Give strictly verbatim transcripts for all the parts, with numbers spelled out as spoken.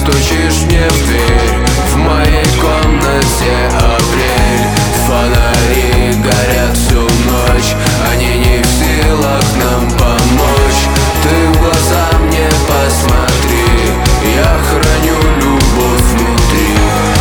стучишь мне в дверь. В моей комнате апрель. Фонари горят всю ночь, они не в силах нам помочь. Ты в глаза мне посмотри, я храню любовь внутри.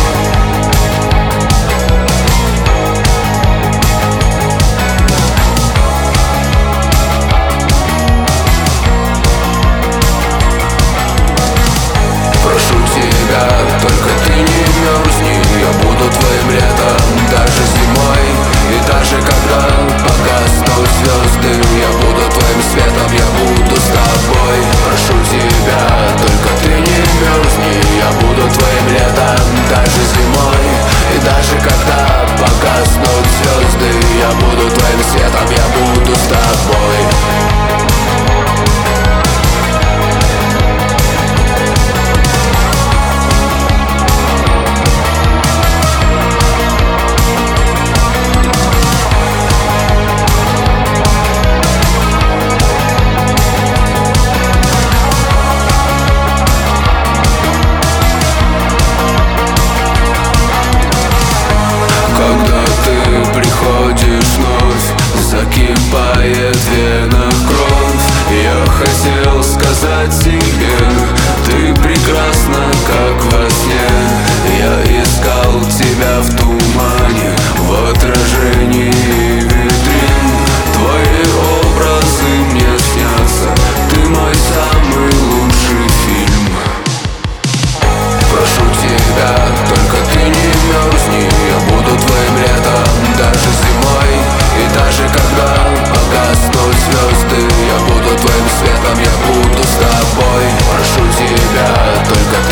Прошу тебя, только ты не мерзни, я буду твоим летом, даже зимой. И даже когда погаснут звезды, я буду твоим светом, я буду с тобой. Прошу тебя, только ты не мерзни, я буду твоим летом, даже зимой. И даже когда погаснут звезды, я буду твоим светом, я буду с тобой. Закипает в венах кровь. Я хотел сказать тебе, ты прекрасна, как во сне. Я искал тебя в тумане, в отражении витрин. Твои образы мне снятся, ты мой самый лучший фильм. Прошу тебя, только ты не мерзни, я буду твоим летом, даже зимой. И даже когда погаснут звезды, я буду твоим светом, я буду с тобой. Прошу тебя, только